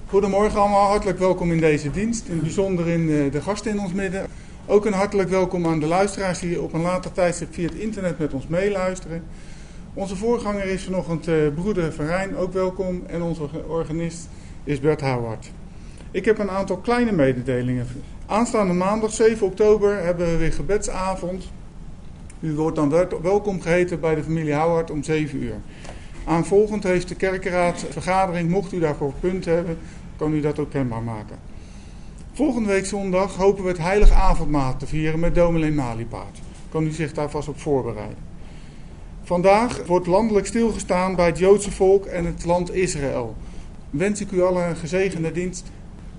Goedemorgen allemaal, hartelijk welkom in deze dienst. In het bijzonder in de gasten in ons midden. Ook een hartelijk welkom aan de luisteraars die op een later tijdstip via het internet met ons meeluisteren. Onze voorganger is vanochtend broeder Verijn, ook welkom. En onze organist is Bert Houward. Ik heb een aantal kleine mededelingen. Aanstaande maandag 7 oktober hebben we weer gebedsavond. U wordt dan welkom geheten bij de familie Houward om 7 uur. Aanvolgend heeft de kerkenraad vergadering, mocht u daarvoor punten hebben, kan u dat ook kenbaar maken. Volgende week zondag hopen we het heilige avondmaal te vieren met dominee Maliepaard. Kan u zich daar vast op voorbereiden. Vandaag wordt landelijk stilgestaan bij het Joodse volk en het land Israël. Wens ik u allen een gezegende dienst.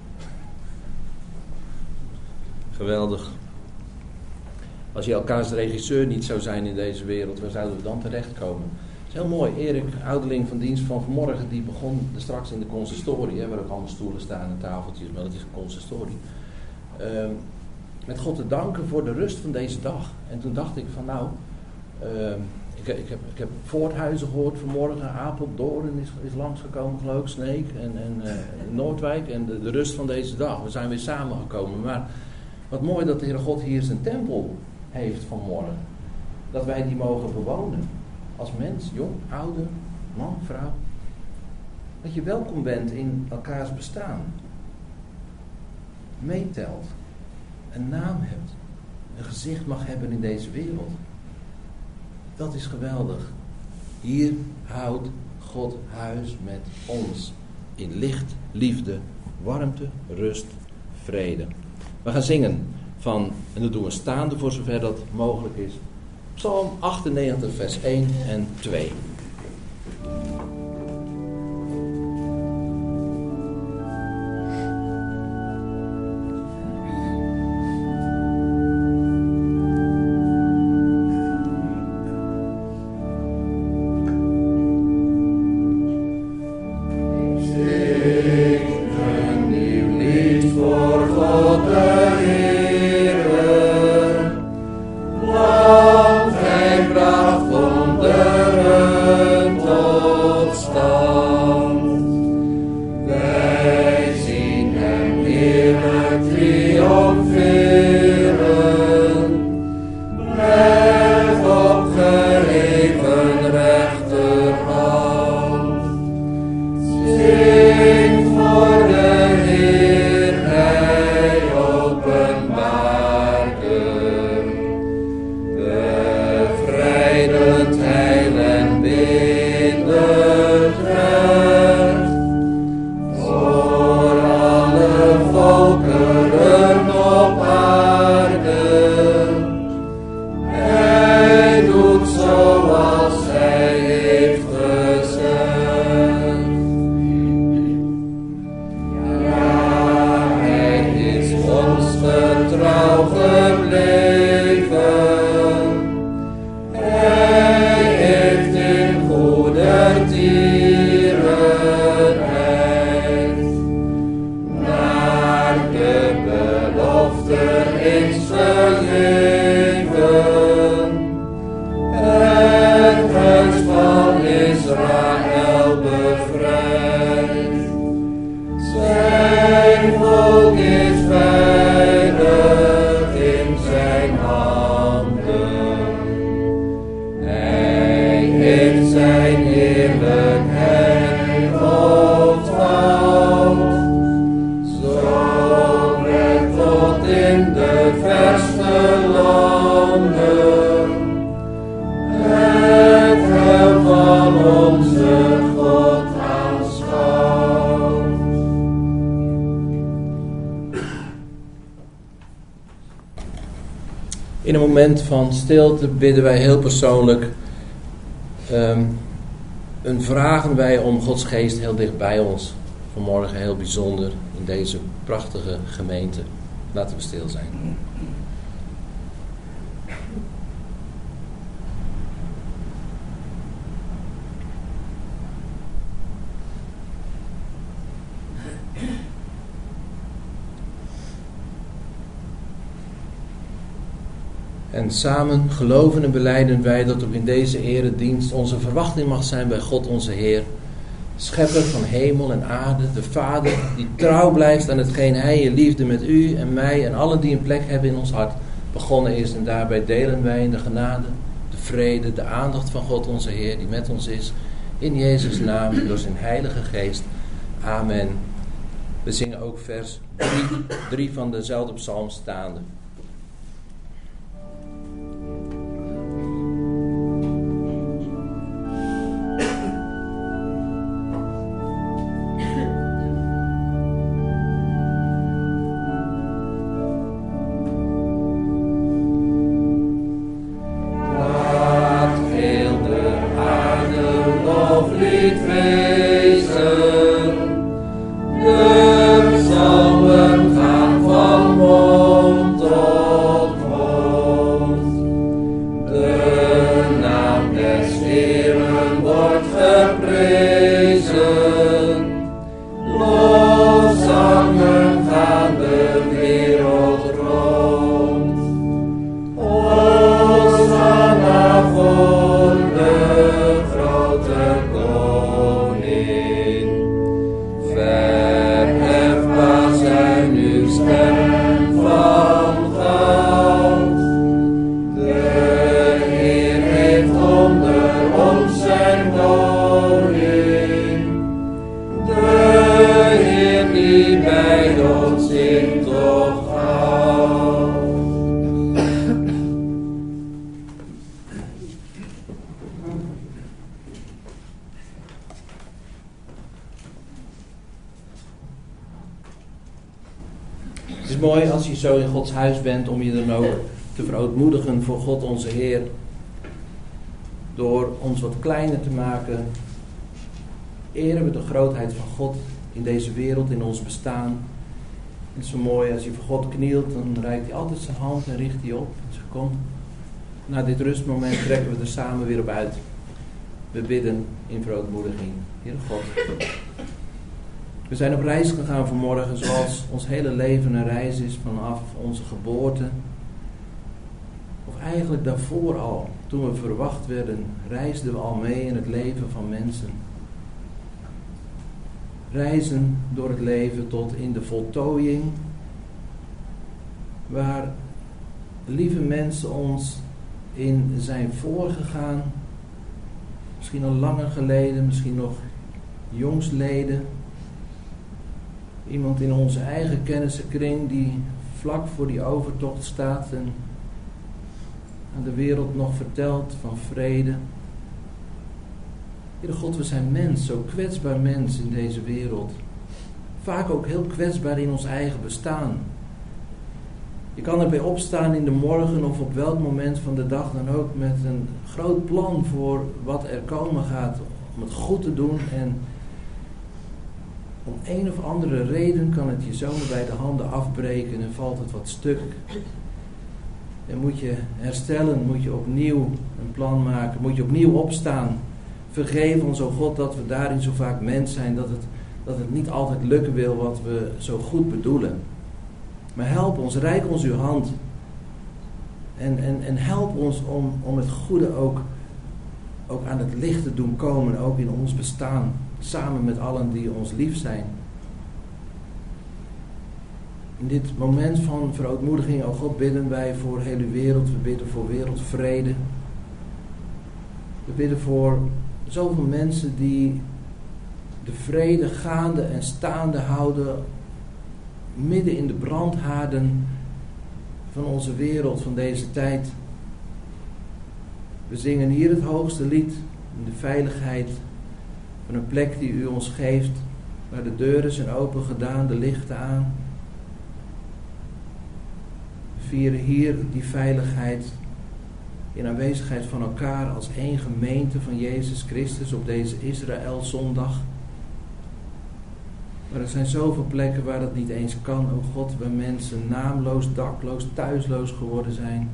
Geweldig. Als je elkaars regisseur niet zou zijn in deze wereld, waar zouden we dan terechtkomen? Het is heel mooi. Erik, ouderling van dienst van vanmorgen, die begon straks in de consistorie, waar ook allemaal stoelen staan en tafeltjes, maar dat is een consistorie. Met God te danken voor de rust van deze dag. En toen dacht ik van ik heb Voorthuizen gehoord vanmorgen, Apeldoorn is langsgekomen geloof ik, Sneek en Noordwijk en de rust van deze dag. We zijn weer samengekomen, maar wat mooi dat de Heere God hier zijn tempel heeft vanmorgen. Dat wij die mogen bewonen. Als mens, jong, ouder, man, vrouw. Dat je welkom bent in elkaars bestaan. Meetelt. Een naam hebt. Een gezicht mag hebben in deze wereld. Dat is geweldig. Hier houdt God huis met ons. In licht, liefde, warmte, rust, vrede. We gaan zingen en dat doen we staande voor zover dat mogelijk is. Psalm 98 vers 1 en 2. In een moment van stilte bidden wij heel persoonlijk en vragen wij om Gods geest heel dicht bij ons. Vanmorgen heel bijzonder in deze prachtige gemeente. Laten we stil zijn. En samen geloven en belijden wij dat ook in deze eredienst onze verwachting mag zijn bij God onze Heer. Schepper van hemel en aarde, de Vader die trouw blijft aan hetgeen Hij in liefde met u en mij en allen die een plek hebben in ons hart begonnen is. En daarbij delen wij in de genade, de vrede, de aandacht van God onze Heer die met ons is. In Jezus' naam, door zijn Heilige Geest. Amen. We zingen ook vers 3 van dezelfde psalm staande. Het is mooi als je zo in Gods huis bent om je dan ook te verootmoedigen voor God onze Heer. Door ons wat kleiner te maken, eren we de grootheid van God in deze wereld, in ons bestaan. Het is zo mooi, als je voor God knielt, dan reikt hij altijd zijn hand en richt hij op. En zegt, kom, na dit rustmoment trekken we er samen weer op uit. We bidden in verootmoediging. Heere God, we zijn op reis gegaan vanmorgen zoals ons hele leven een reis is vanaf onze geboorte. Of eigenlijk daarvoor al, toen we verwacht werden, reisden we al mee in het leven van mensen. Reizen door het leven tot in de voltooiing, waar lieve mensen ons in zijn voorgegaan, misschien al langer geleden, misschien nog jongstleden. Iemand in onze eigen kennissenkring die vlak voor die overtocht staat en aan de wereld nog vertelt van vrede. Heere God, we zijn mens, zo kwetsbaar mens in deze wereld. Vaak ook heel kwetsbaar in ons eigen bestaan. Je kan erbij opstaan in de morgen of op welk moment van de dag dan ook met een groot plan voor wat er komen gaat om het goed te doen en om een of andere reden kan het je zomaar bij de handen afbreken en valt het wat stuk. En moet je herstellen, moet je opnieuw een plan maken, moet je opnieuw opstaan. Vergeef ons, o God, dat we daarin zo vaak mens zijn, dat het niet altijd lukken wil wat we zo goed bedoelen. Maar help ons, reik ons uw hand. En help ons om het goede ook aan het licht te doen komen, ook in ons bestaan. Samen met allen die ons lief zijn. In dit moment van verootmoediging, o God, bidden wij voor de hele wereld. We bidden voor wereldvrede. We bidden voor zoveel mensen die de vrede gaande en staande houden midden in de brandhaarden van onze wereld, van deze tijd. We zingen hier het hoogste lied in de veiligheid van een plek die u ons geeft, waar de deuren zijn open gedaan, de lichten aan. We vieren hier die veiligheid in aanwezigheid van elkaar als één gemeente van Jezus Christus op deze Israël-zondag. Maar er zijn zoveel plekken waar dat niet eens kan, o God, waar mensen naamloos, dakloos, thuisloos geworden zijn.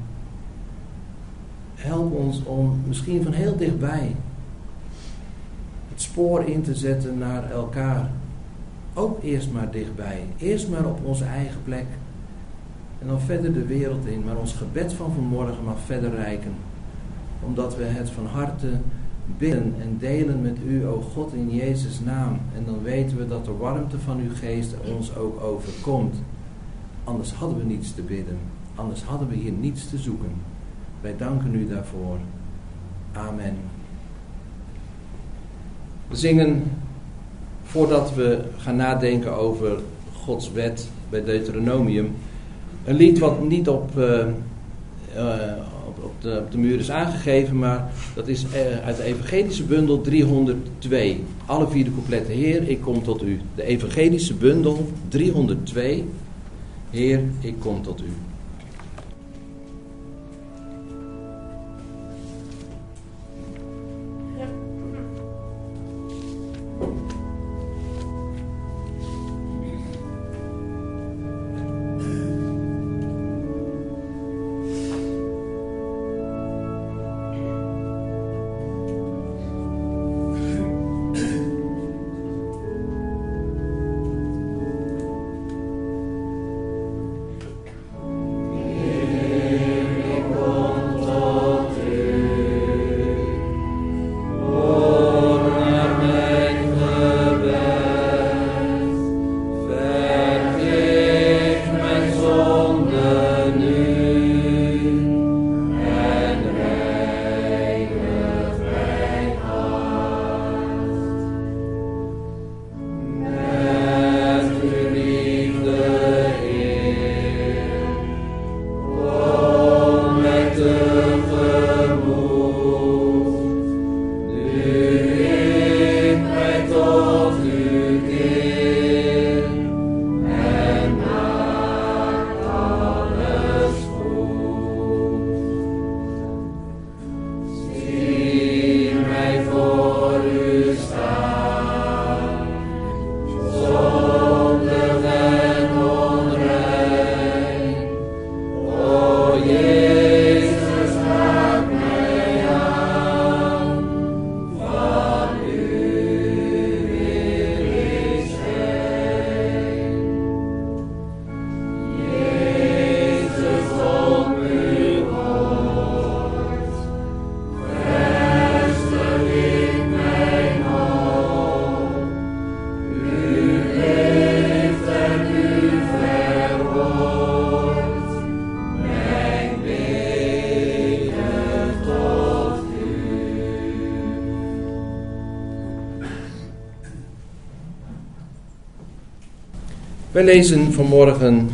Help ons om misschien van heel dichtbij het spoor in te zetten naar elkaar. Ook eerst maar dichtbij. Eerst maar op onze eigen plek. En dan verder de wereld in. Maar ons gebed van vanmorgen mag verder reiken. Omdat we het van harte bidden en delen met u, o God, in Jezus' naam. En dan weten we dat de warmte van uw geest ons ook overkomt. Anders hadden we niets te bidden. Anders hadden we hier niets te zoeken. Wij danken u daarvoor. Amen. We zingen, voordat we gaan nadenken over Gods wet bij Deuteronomium, een lied wat niet op de muur is aangegeven, maar dat is uit de evangelische bundel 302. Alle 4 coupletten. Heer, ik kom tot u. De evangelische bundel 302. Heer, ik kom tot u. Wij lezen vanmorgen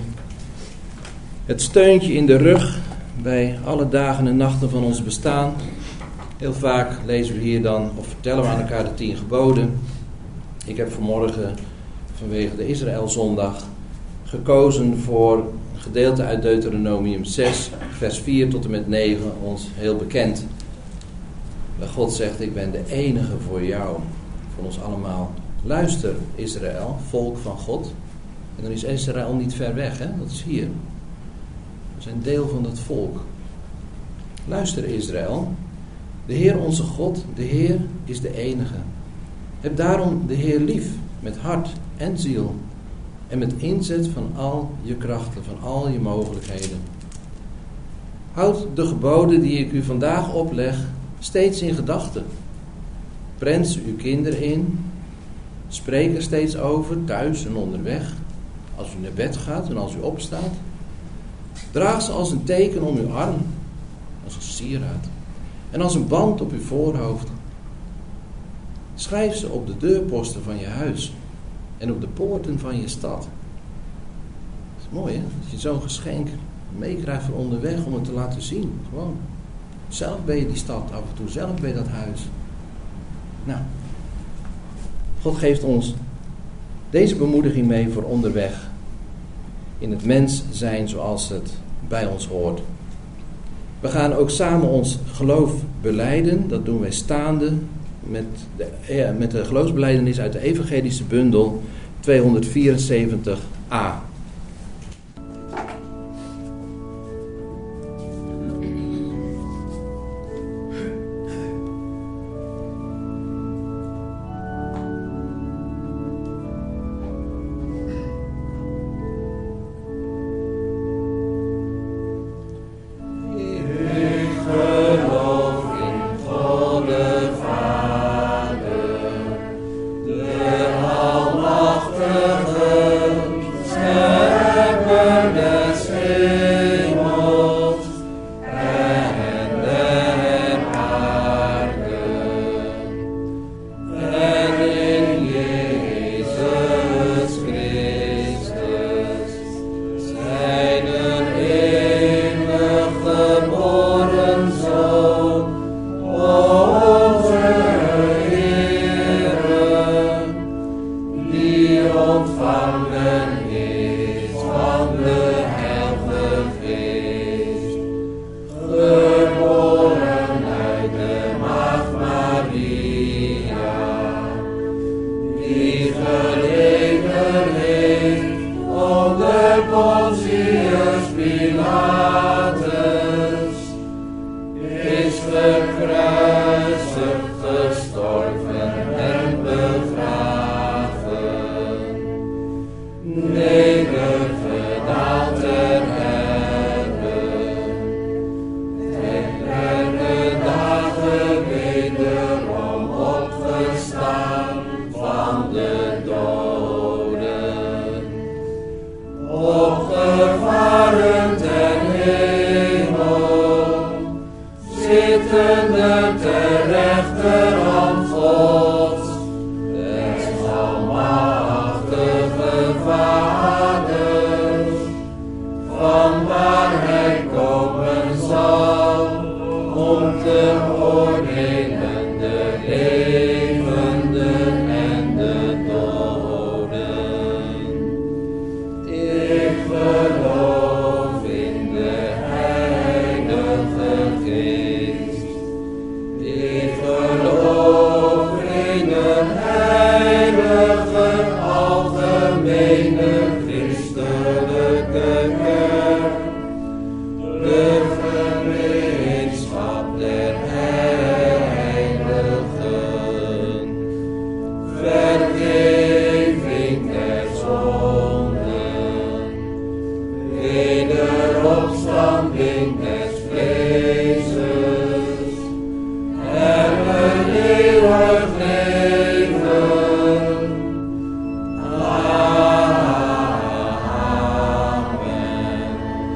het steuntje in de rug bij alle dagen en nachten van ons bestaan. Heel vaak lezen we hier dan, of vertellen we aan elkaar de 10 geboden. Ik heb vanmorgen vanwege de Israëlzondag gekozen voor een gedeelte uit Deuteronomium 6, vers 4 tot en met 9, ons heel bekend. Waar God zegt, ik ben de enige voor jou, voor ons allemaal. Luister Israël, volk van God. En dan is Israël niet ver weg, hè? Dat is hier. We zijn deel van dat volk. Luister Israël, de Heer onze God, de Heer is de enige. Heb daarom de Heer lief, met hart en ziel. En met inzet van al je krachten, van al je mogelijkheden. Houd de geboden die ik u vandaag opleg steeds in gedachten. Prent ze uw kinderen in. Spreek er steeds over, thuis en onderweg. Als u naar bed gaat en als u opstaat. Draag ze als een teken om uw arm. Als een sieraad. En als een band op uw voorhoofd. Schrijf ze op de deurposten van je huis. En op de poorten van je stad. Het is mooi, hè? Dat je zo'n geschenk meekrijgt voor onderweg om het te laten zien. Gewoon. Zelf ben je die stad af en toe. Zelf ben je dat huis. Nou. God geeft ons deze bemoediging mee voor onderweg. In het mens zijn zoals het bij ons hoort. We gaan ook samen ons geloof belijden. Dat doen wij staande met de geloofsbelijdenis uit de evangelische bundel 274a. Ik geloof in God de Vader. ontvangen is van de Heilige Geest, geboren uit de Maagd Maria, die geleden heeft onder Pontius Pilatus, is gekruisigd, gestorven en begraven, nedergedaald ter aarde, ten derde dagen wederom opgestaan van de doden, opgevaren ten hemel, zittende ter rechterhand Gods, des almachtige Vader, van waar hij komen zal, om te oordelen de levenden en de doden. Ik geloof in de Heilige Geest. Ik geloof in een heilige, algemene, christelijke kerk, de gemeenschap der heiligen, vergeving der zonden, wederopstanding des vleeses en een eeuwig leven. Amen.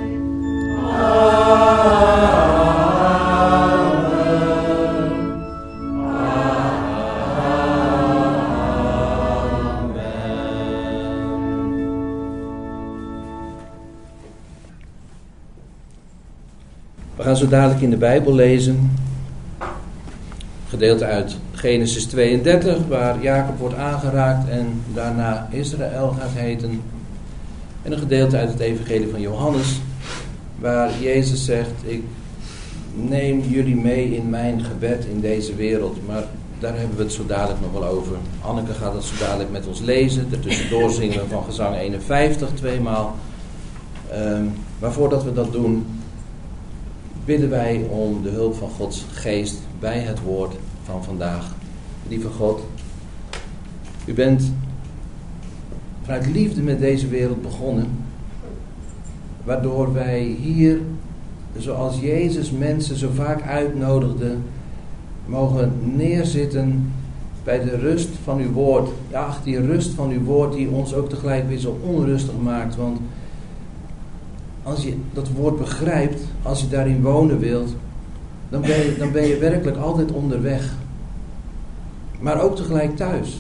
We gaan zo dadelijk in de Bijbel lezen, gedeelte uit Genesis 32, waar Jacob wordt aangeraakt en daarna Israël gaat heten. En een gedeelte uit het Evangelie van Johannes, waar Jezus zegt: ik neem jullie mee in mijn gebed in deze wereld. Maar daar hebben we het zo dadelijk nog wel over. Anneke gaat het zo dadelijk met ons lezen. Daartussendoor zingen we van gezang 51 tweemaal. Maar voordat we dat doen, bidden wij om de hulp van Gods geest bij het woord van vandaag. Lieve God, u bent vanuit liefde met deze wereld begonnen, waardoor wij hier, zoals Jezus mensen zo vaak uitnodigde, mogen neerzitten bij de rust van uw woord. Ja, die rust van uw woord die ons ook tegelijk weer zo onrustig maakt, want als je dat woord begrijpt, als je daarin wonen wilt, dan ben je werkelijk altijd onderweg. Maar ook tegelijk thuis.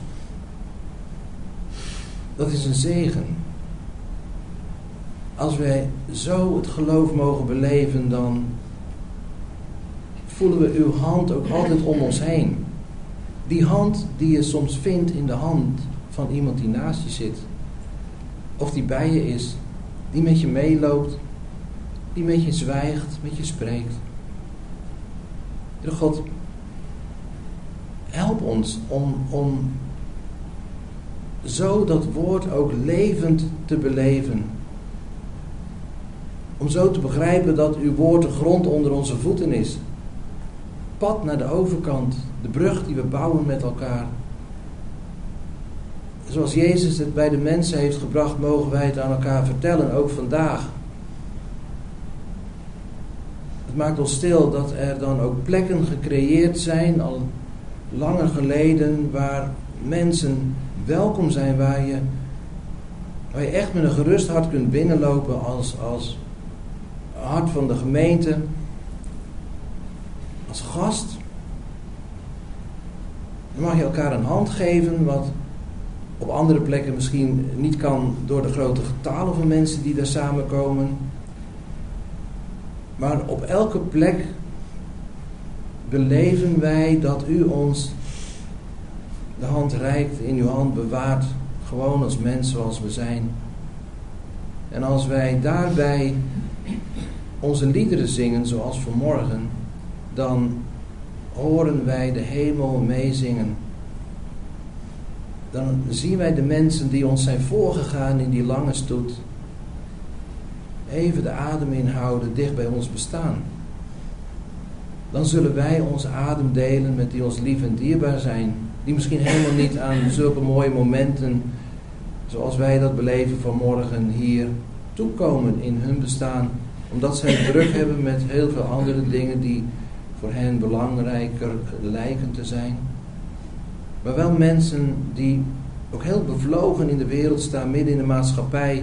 Dat is een zegen. Als wij zo het geloof mogen beleven, dan voelen we uw hand ook altijd om ons heen. Die hand die je soms vindt in de hand van iemand die naast je zit. Of die bij je is. Die met je meeloopt, die met je zwijgt, met je spreekt. Heer God, help ons om zo dat woord ook levend te beleven. Om zo te begrijpen dat uw woord de grond onder onze voeten is. Pad naar de overkant, de brug die we bouwen met elkaar. Zoals Jezus het bij de mensen heeft gebracht, mogen wij het aan elkaar vertellen, ook vandaag. Het maakt ons stil dat er dan ook plekken gecreëerd zijn, al langer geleden, waar mensen welkom zijn, waar je echt met een gerust hart kunt binnenlopen als hart van de gemeente, als gast. Dan mag je elkaar een hand geven, wat op andere plekken misschien niet kan door de grote getalen van mensen die daar samenkomen. Maar op elke plek beleven wij dat u ons de hand reikt, in uw hand bewaart, Gewoon als mens zoals we zijn. En als wij daarbij onze liederen zingen zoals vanmorgen, dan horen wij de hemel meezingen. Dan zien wij de mensen die ons zijn voorgegaan in die lange stoet even de adem inhouden, dicht bij ons bestaan. Dan zullen wij onze adem delen met die ons lief en dierbaar zijn, die misschien helemaal niet aan zulke mooie momenten zoals wij dat beleven vanmorgen hier toekomen in hun bestaan, omdat zij druk hebben met heel veel andere dingen die voor hen belangrijker lijken te zijn. Maar wel mensen die ook heel bevlogen in de wereld staan, midden in de maatschappij.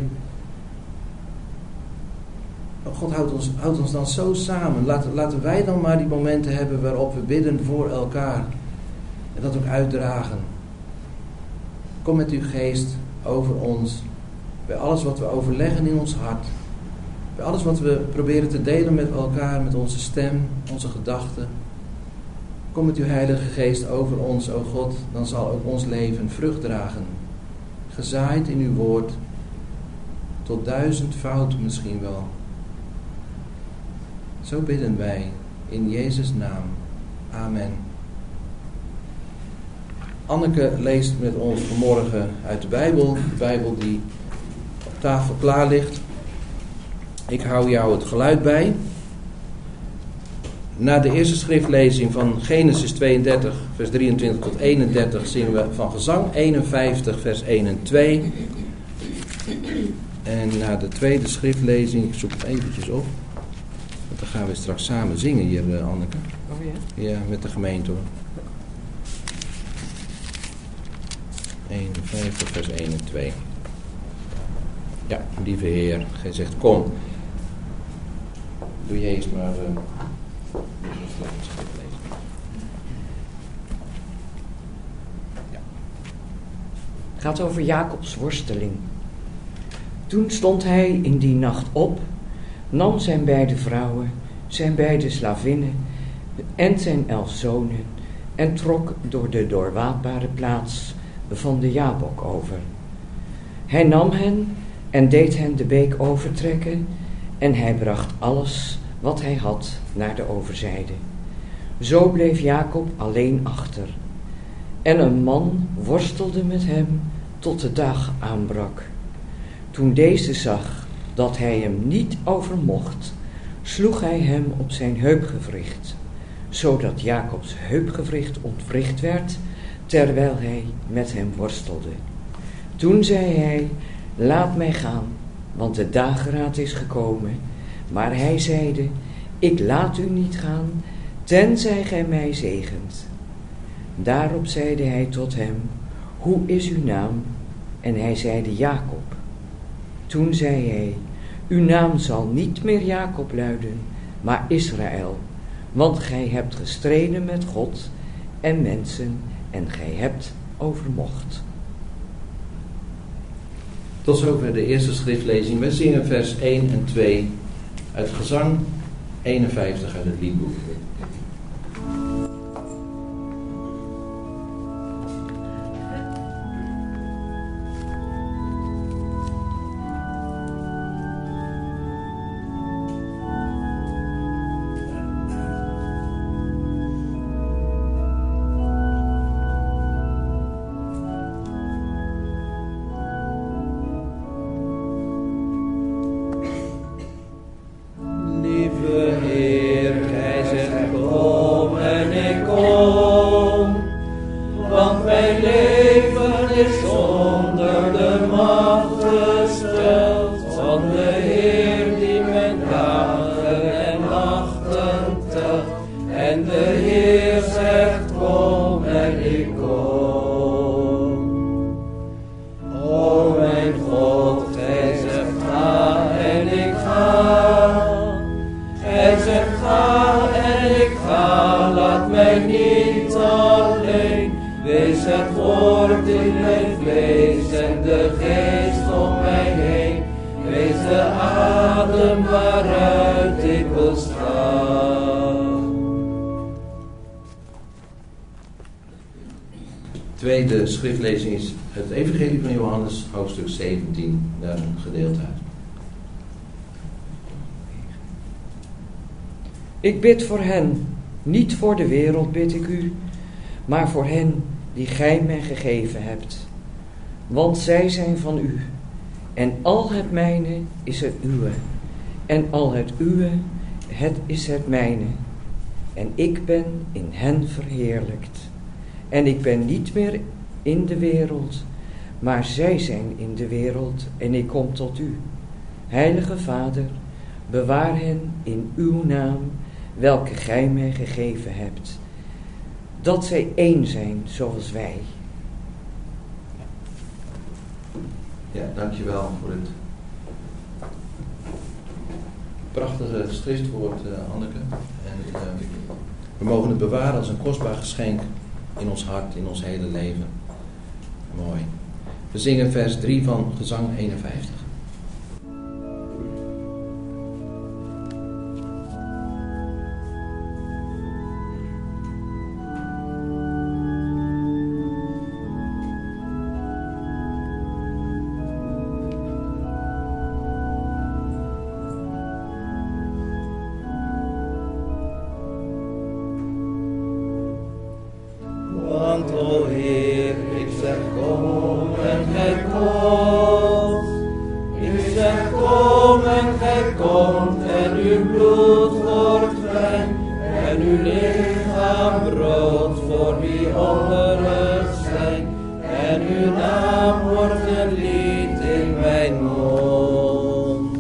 God houdt ons dan zo samen. Laten wij dan maar die momenten hebben waarop we bidden voor elkaar. En dat ook uitdragen. Kom met uw geest over ons. Bij alles wat we overleggen in ons hart. Bij alles wat we proberen te delen met elkaar, met onze stem, onze gedachten. Kom met uw Heilige Geest over ons, o God, dan zal ook ons leven vrucht dragen. Gezaaid in uw woord, tot 1000-fout misschien wel. Zo bidden wij, in Jezus' naam. Amen. Anneke leest met ons vanmorgen uit de Bijbel die op tafel klaar ligt. Ik hou jou het geluid bij. Na de eerste schriftlezing van Genesis 32, vers 23 tot 31 zingen we van Gezang 51, vers 1 en 2. En na de tweede schriftlezing, ik zoek het eventjes op, want dan gaan we straks samen zingen hier, Anneke. Oh ja? Ja, met de gemeente hoor. 51, vers 1 en 2. Ja, lieve Heer, gij zegt kom. Doe je eerst maar Het gaat over Jacobs worsteling. Toen stond hij in die nacht op, nam zijn beide vrouwen, zijn beide slavinnen en zijn 11 zonen en trok door de doorwaadbare plaats van de Jabok over. Hij nam hen en deed hen de beek overtrekken en hij bracht alles wat hij had naar de overzijde. Zo bleef Jacob alleen achter. En een man worstelde met hem tot de dag aanbrak. Toen deze zag dat hij hem niet overmocht, sloeg hij hem op zijn heupgewricht, zodat Jacobs heupgewricht ontwricht werd, terwijl hij met hem worstelde. Toen zei hij, laat mij gaan, want de dageraad is gekomen. Maar hij zeide, ik laat u niet gaan, tenzij gij mij zegent. Daarop zeide hij tot hem, hoe is uw naam? En hij zeide Jacob. Toen zei hij, uw naam zal niet meer Jacob luiden, maar Israël, want gij hebt gestreden met God en mensen en gij hebt overmocht. Tot zover de eerste schriftlezing. We zingen vers 1 en 2 uit Gezang 51 uit het liedboek. Tweede schriftlezing is het Evangelie van Johannes, hoofdstuk 17, daar een gedeelte uit. Ik bid voor hen, niet voor de wereld bid ik u, maar voor hen die gij mij gegeven hebt. Want zij zijn van u, en al het mijne is het uwe, en al het uwe, het is het mijne. En ik ben in hen verheerlijkt. En ik ben niet meer in de wereld, maar zij zijn in de wereld, en ik kom tot u. Heilige Vader, bewaar hen in uw naam, welke gij mij gegeven hebt, dat zij één zijn zoals wij. Ja, dankjewel voor het prachtige schriftwoord, Anneke. En we mogen het bewaren als een kostbaar geschenk in ons hart, in ons hele leven. Mooi. We zingen vers 3 van Gezang 51. Want o Heer, ik zeg kom en gij komt. Ik zeg kom en gij komt en uw bloed wordt wijn en uw lichaam brood voor wie hongerig zijn. En uw naam wordt een lied in mijn mond.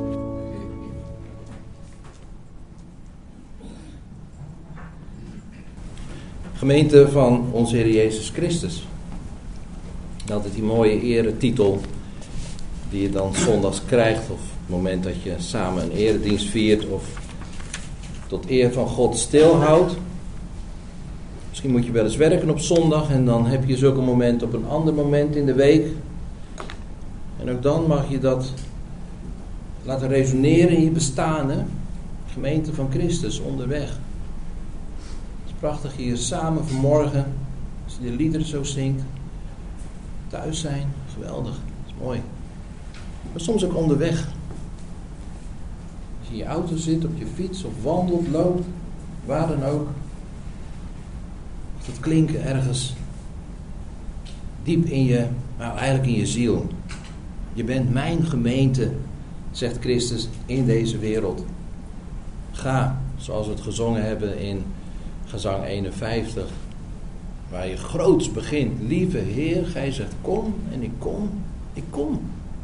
Gemeente van onze Heer Jezus Christus. Altijd die mooie eretitel die je dan zondags krijgt, of het moment dat je samen een eredienst viert of tot eer van God stilhoudt. Misschien moet je wel eens werken op zondag en dan heb je zulke momenten op een ander moment in de week. En ook dan mag je dat laten resoneren in je bestaan, hè? Gemeente van Christus onderweg. Prachtig hier samen vanmorgen, als je de liederen zo zingt, thuis zijn, geweldig, dat is mooi. Maar soms ook onderweg. Als je in je auto zit, op je fiets of wandelt, loopt, waar dan ook. Mag het klinken ergens diep in je, nou eigenlijk in je ziel. Je bent mijn gemeente, zegt Christus, in deze wereld. Ga, zoals we het gezongen hebben in Gezang 51, waar je groots begint. Lieve Heer, gij zegt kom en ik kom, ik kom.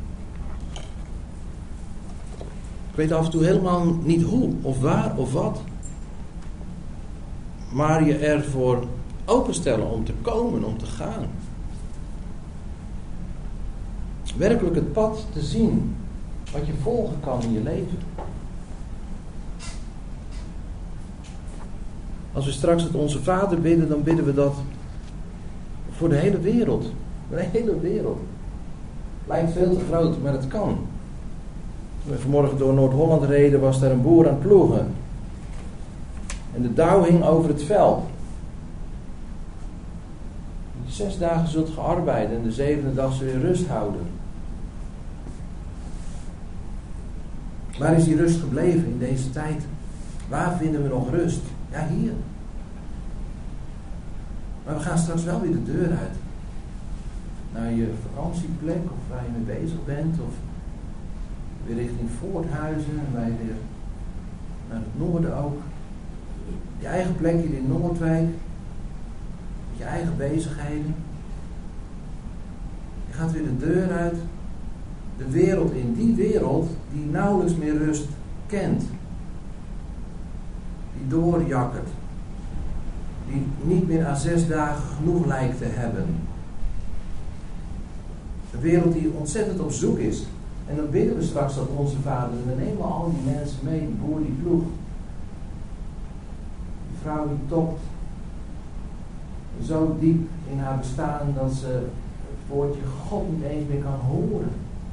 Ik weet af en toe helemaal niet hoe of waar of wat. Maar je ervoor openstellen om te komen, om te gaan. Werkelijk het pad te zien wat je volgen kan in je leven. Als we straks het Onze Vader bidden, dan bidden we dat voor de hele wereld. Voor de hele wereld. Lijkt veel te groot, maar het kan. Toen we vanmorgen door Noord-Holland reden, was daar een boer aan het ploegen. En de dauw hing over het veld. 6 dagen zult ge arbeiden en de 7e dag zul je rust houden. Waar is die rust gebleven in deze tijd? Waar vinden we nog rust? Ja, hier. Maar we gaan straks wel weer de deur uit. Naar je vakantieplek, of waar je mee bezig bent, of weer richting Voorthuizen, en wij weer naar het noorden ook. Je eigen plek hier in Noordwijk, met je eigen bezigheden. Je gaat weer de deur uit, de wereld in, die wereld die nauwelijks meer rust kent. Die doorjakkert. Die niet meer aan 6 dagen genoeg lijkt te hebben. Een wereld die ontzettend op zoek is. En dan bidden we straks dat Onze Vader. En dan nemen we al die mensen mee. Die boer die ploegt. Die vrouw die topt. Zo diep in haar bestaan dat ze het woordje God niet eens meer kan horen.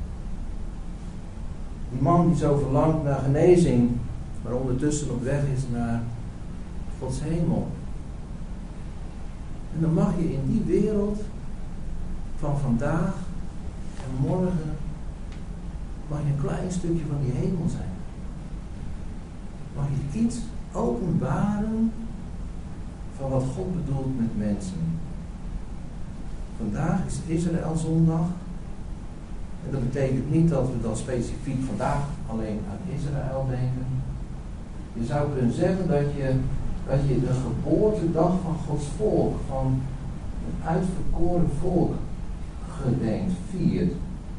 Die man die zo verlangt naar genezing. Maar ondertussen op weg is naar Gods hemel. En dan mag je in die wereld van vandaag en morgen, mag je een klein stukje van die hemel zijn. Mag je iets openbaren van wat God bedoelt met mensen. Vandaag is Israël zondag. En dat betekent niet dat we dan specifiek vandaag alleen aan Israël denken. Je zou kunnen zeggen dat je de geboortedag van Gods volk, van een uitverkoren volk gedenkt, viert.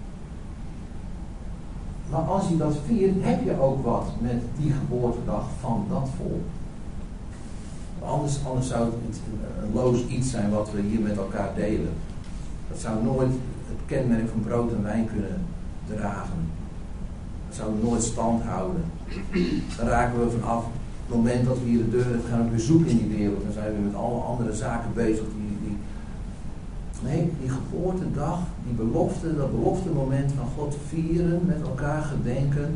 Maar als je dat viert, heb je ook wat met die geboortedag van dat volk. Anders zou het een loos iets zijn wat we hier met elkaar delen. Dat zou nooit het kenmerk van brood en wijn kunnen dragen. Dat zou nooit stand houden. Dan raken we vanaf het moment dat we hier de deur hebben, gaan we weer zoeken in die wereld. Dan zijn we met alle andere zaken bezig. Nee, die geboortedag, die belofte, dat beloftemoment van God vieren, met elkaar gedenken,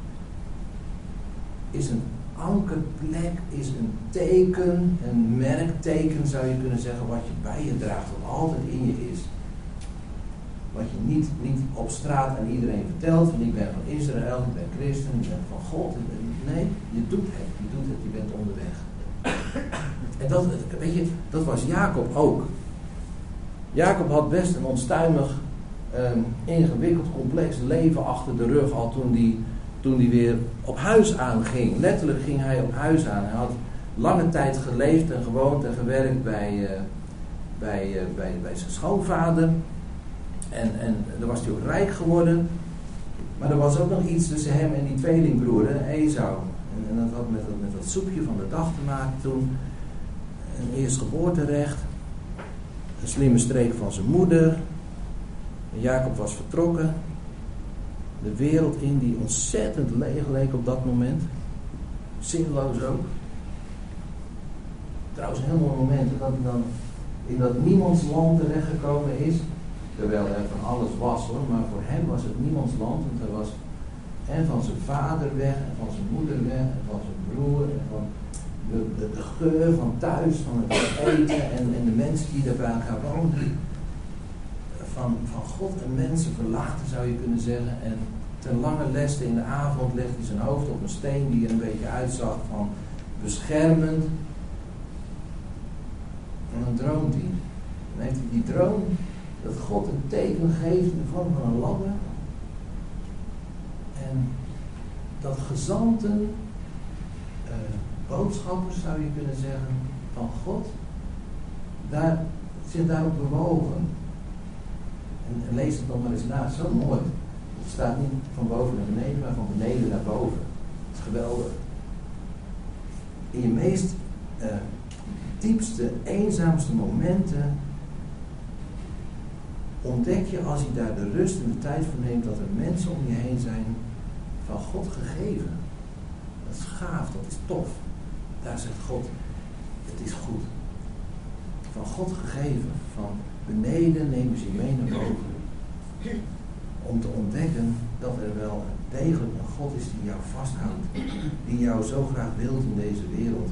is een ankerplek, is een teken, een merkteken zou je kunnen zeggen, wat je bij je draagt, wat altijd in je is. Wat je niet op straat aan iedereen vertelt, van ik ben van Israël, ik ben christen, ik ben van God. Nee, je doet het, je bent onderweg. En dat, weet je, dat was Jacob ook. Jacob had best een onstuimig, ingewikkeld, complex leven achter de rug al toen hij weer op huis aanging. Letterlijk ging hij op huis aan. Hij had lange tijd geleefd en gewoond en gewerkt bij zijn schoonvader. En daar was hij ook rijk geworden. Maar er was ook nog iets tussen hem en die tweelingbroer, Esau. En dat had met dat soepje van de dag te maken toen. Een eerstgeboorterecht. Een slimme streek van zijn moeder. En Jacob was vertrokken. De wereld in die ontzettend leeg leek op dat moment. Zinloos ook. Trouwens, een heel mooi moment dat hij dan in dat niemandsland terechtgekomen is. Terwijl er van alles was hoor, maar voor hem was het niemandsland. Want hij was en van zijn vader weg, en van zijn moeder weg, en van zijn broer, en van de geur van thuis, van het eten en de mensen die daar bij elkaar woonden. Van God en mensen verlaten zou je kunnen zeggen. En ten lange leste in de avond legt hij zijn hoofd op een steen die er een beetje uitzag van beschermend. En dan droomt hij. Dan heeft hij die droom dat God een teken geeft in de vorm van een ladder. En dat gezanten, boodschappers zou je kunnen zeggen, van God, zich daarop bewogen. En lees het nog maar eens na, zo mooi. Het staat niet van boven naar beneden, maar van beneden naar boven. Het is geweldig. In je meest diepste, eenzaamste momenten ontdek je, als je daar de rust en de tijd voor neemt, dat er mensen om je heen zijn van God gegeven. Dat is gaaf, dat is tof. Daar zegt God, het is goed. Van God gegeven, van beneden nemen ze je mee naar boven. Om te ontdekken dat er wel degelijk een God is die jou vasthoudt. Die jou zo graag wilt in deze wereld.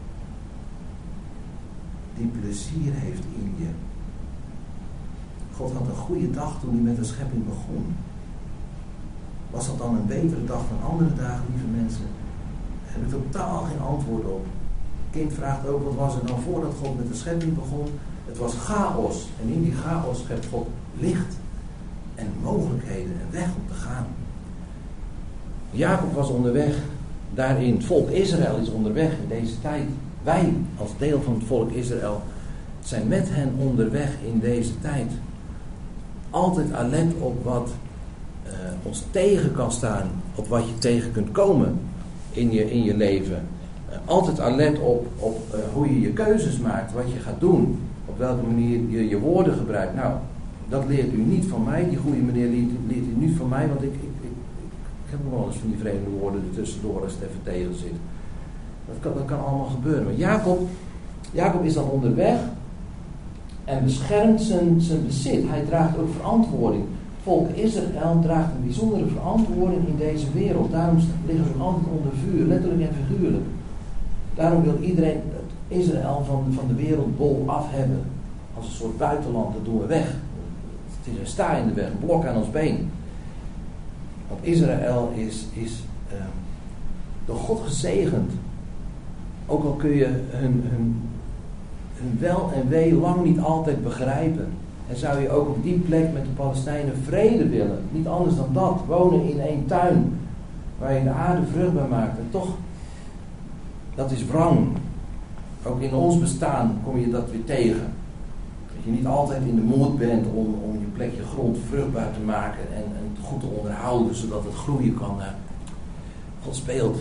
Die plezier heeft in je. God had een goede dag toen hij met de schepping begon. Was dat dan een betere dag dan andere dagen, lieve mensen? Daar heb ik totaal geen antwoord op. Het kind vraagt ook, wat was er dan voordat God met de schepping begon? Het was chaos. En in die chaos schept God licht en mogelijkheden en weg om te gaan. Jacob was onderweg daarin. Het volk Israël is onderweg in deze tijd. Wij als deel van het volk Israël zijn met hen onderweg in deze tijd. Altijd alert op wat ons tegen kan staan. Op wat je tegen kunt komen in je leven. Altijd alert op hoe je keuzes maakt. Wat je gaat doen. Op welke manier je woorden gebruikt. Nou, dat leert u niet van mij. Die goede meneer leert u niet van mij. Want ik heb nog wel eens van die vreemde woorden er tussendoor als het even tegen zit. Dat kan allemaal gebeuren. Maar Jacob is dan onderweg. En beschermt zijn bezit. Hij draagt ook verantwoording. Volk Israël draagt een bijzondere verantwoording in deze wereld. Daarom liggen ze altijd onder vuur. Letterlijk en figuurlijk. Daarom wil iedereen Israël van de wereldbol af hebben. Als een soort buitenland, dat doen we weg. Het is een sta in de weg, een blok aan ons been. Want Israël is door God gezegend. Ook al kun je hun wel en wee lang niet altijd begrijpen. En zou je ook op die plek met de Palestijnen vrede willen. Niet anders dan dat. Wonen in één tuin. Waar je de aarde vruchtbaar maakt. En toch, dat is wrang. Ook in ons bestaan kom je dat weer tegen. Dat je niet altijd in de moed bent om je plekje grond vruchtbaar te maken. En het goed te onderhouden. Zodat het groeien kan. God speelt.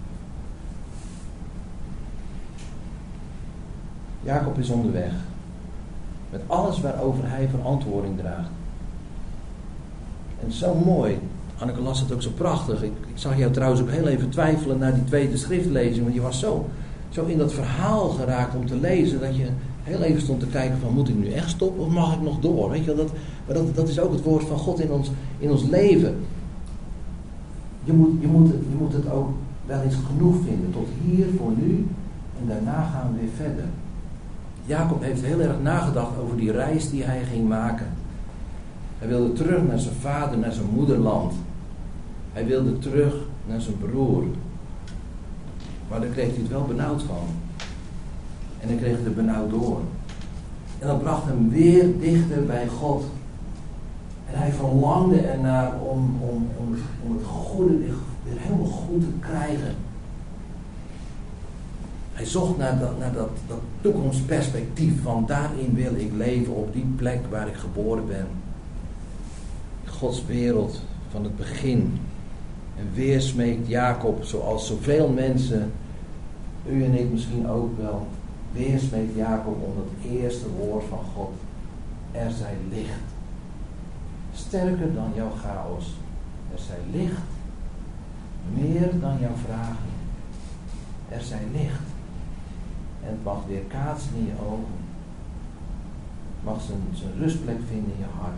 Jacob is onderweg. Met alles waarover hij verantwoording draagt. En zo mooi. Anneke las het ook zo prachtig. Ik zag jou trouwens ook heel even twijfelen naar die tweede schriftlezing. Want je was zo in dat verhaal geraakt om te lezen. Dat je heel even stond te kijken van, moet ik nu echt stoppen of mag ik nog door? Weet je, dat is ook het woord van God in ons leven. Je moet het ook wel eens genoeg vinden. Tot hier voor nu. En daarna gaan we weer verder. Jacob heeft heel erg nagedacht over die reis die hij ging maken. Hij wilde terug naar zijn vader, naar zijn moederland. Hij wilde terug naar zijn broer. Maar daar kreeg hij het wel benauwd van. En hij kreeg het er benauwd door. En dat bracht hem weer dichter bij God. En hij verlangde ernaar om het goede weer helemaal goed te krijgen. Hij zocht naar dat toekomstperspectief van daarin wil ik leven op die plek waar ik geboren ben. Gods wereld van het begin. En weer smeekt Jacob, zoals zoveel mensen, u en ik misschien ook wel, weer smeekt Jacob om het eerste woord van God. Er zij licht. Sterker dan jouw chaos. Er zij licht. Meer dan jouw vragen. Er zij licht. En het mag weer kaatsen in je ogen. Mag zijn rustplek vinden in je hart.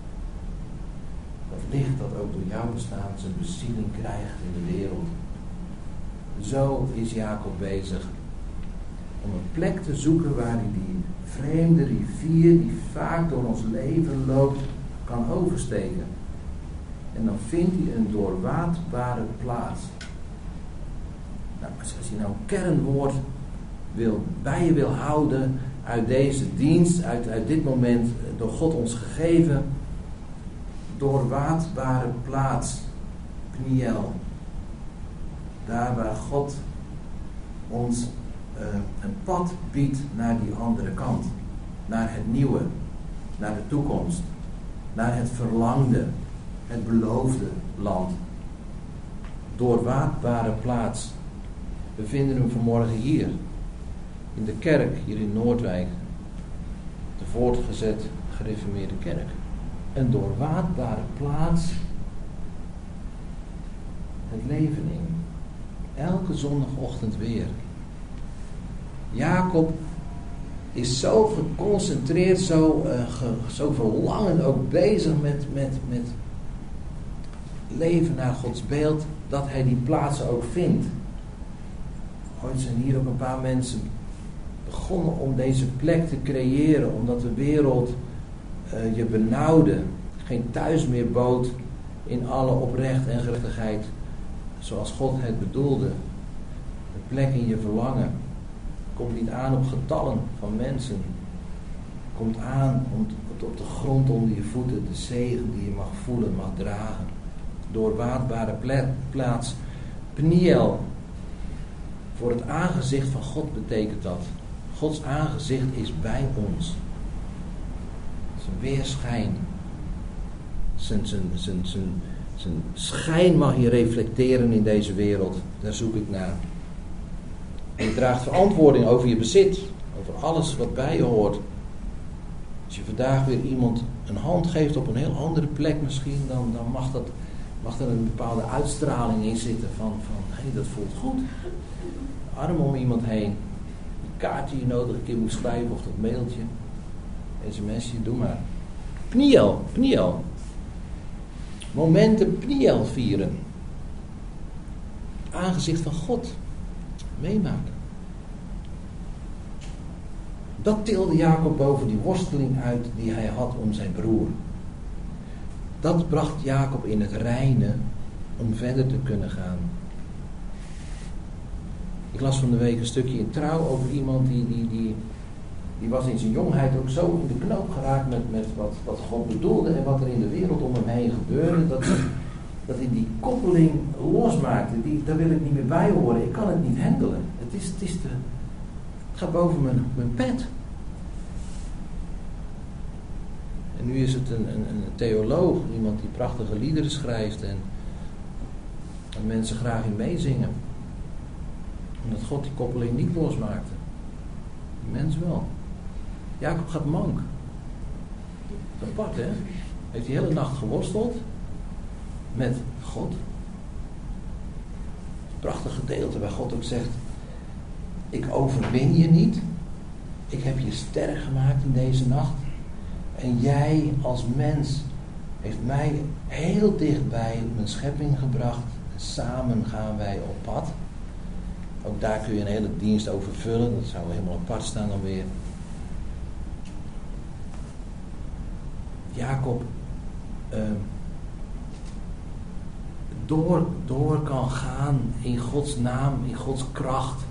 Dat licht dat ook door jouw bestaan zijn bezieling krijgt in de wereld. Zo is Jacob bezig om een plek te zoeken waar hij die vreemde rivier die vaak door ons leven loopt, kan oversteken. En dan vindt hij een doorwaadbare plaats. Nou, als je nou een kernwoord bij je wil houden uit deze dienst, uit dit moment door God ons gegeven, doorwaadbare plaats, Pniel. Daar waar God ons een pad biedt naar die andere kant. Naar het nieuwe, naar de toekomst, naar het verlangde, het beloofde land. Doorwaadbare plaats. We vinden hem vanmorgen hier, in de kerk, hier in Noordwijk. De voortgezet gereformeerde kerk. Een doorwaadbare plaats. Het leven in. Elke zondagochtend weer. Jacob is zo geconcentreerd, zo verlangend ook bezig met leven naar Gods beeld, dat hij die plaatsen ook vindt. Ooit zijn hier ook een paar mensen begonnen om deze plek te creëren, omdat de wereld je benauwde, geen thuis meer bood in alle oprecht en gerechtigheid, zoals God het bedoelde. Een plek in je verlangen. Komt niet aan op getallen van mensen. Komt aan op de grond onder je voeten, de zegen die je mag voelen, mag dragen. Doorwaadbare plaats. Pniel. Voor het aangezicht van God betekent dat. Gods aangezicht is bij ons. Zijn weerschijn. Zijn schijn mag je reflecteren in deze wereld. Daar zoek ik naar. En je draagt verantwoording over je bezit. Over alles wat bij je hoort. Als je vandaag weer iemand een hand geeft op een heel andere plek misschien, dan mag er een bepaalde uitstraling in zitten van hé, dat voelt goed. Arm om iemand heen. Een kaartje je nodig een keer moet schrijven of dat mailtje. SMS'je, doe maar. Pniel. Momenten Pniel vieren. Aangezicht van God. Meemaken. Dat tilde Jacob boven die worsteling uit die hij had om zijn broer. Dat bracht Jacob in het reine om verder te kunnen gaan. Ik las van de week een stukje in Trouw over iemand die was in zijn jongheid ook zo in de knoop geraakt met wat God bedoelde en wat er in de wereld om hem heen gebeurde, dat hij die koppeling losmaakte. Daar wil ik niet meer bij horen. Ik kan het niet handelen. Het gaat boven mijn pet. En nu is het een theoloog, iemand die prachtige liederen schrijft en mensen graag in meezingen. Omdat God die koppeling niet losmaakte. Die mens wel. Jacob gaat mank. Apart, hè? Heeft die hele nacht geworsteld met God. Prachtig gedeelte waar God ook zegt: ik overwin je niet. Ik heb je sterk gemaakt in deze nacht. En jij als mens heeft mij heel dichtbij mijn schepping gebracht. En samen gaan wij op pad. Ook daar kun je een hele dienst over vullen. Dat zou helemaal apart staan dan weer. Jacob door kan gaan in Gods naam, in Gods kracht.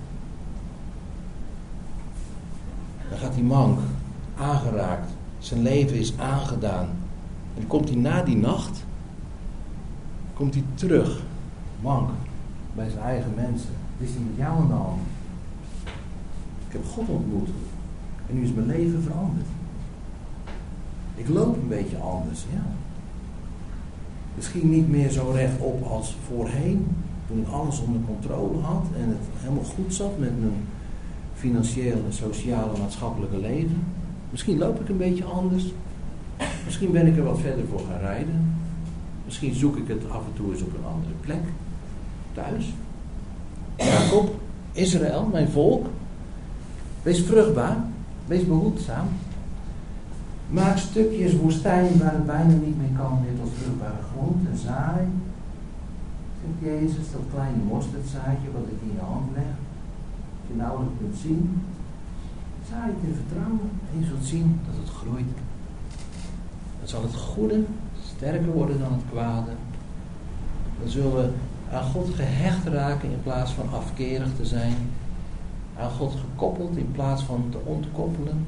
Dan gaat hij mank, aangeraakt. Zijn leven is aangedaan. En dan komt hij na die nacht, komt hij terug, mank, bij zijn eigen mensen. Wat is hij met jou aan de hand? Ik heb God ontmoet. En nu is mijn leven veranderd. Ik loop een beetje anders, ja. Misschien niet meer zo rechtop als voorheen, toen ik alles onder controle had en het helemaal goed zat met mijn financiële, sociale, maatschappelijke leven. Misschien loop ik een beetje anders. Misschien ben ik er wat verder voor gaan rijden. Misschien zoek ik het af en toe eens op een andere plek. Thuis. Jacob, Israël, mijn volk. Wees vruchtbaar. Wees behoedzaam. Maak stukjes woestijn waar het bijna niet meer kan weer tot vruchtbare grond en zaai. Zegt Jezus, dat kleine mosterdzaadje wat ik in je hand leg. Dat je nauwelijks kunt zien. Zaai het in vertrouwen en je zult zien dat het groeit. Dan zal het goede sterker worden dan het kwade. Dan zullen we aan God gehecht raken in plaats van afkerig te zijn. Aan God gekoppeld in plaats van te ontkoppelen.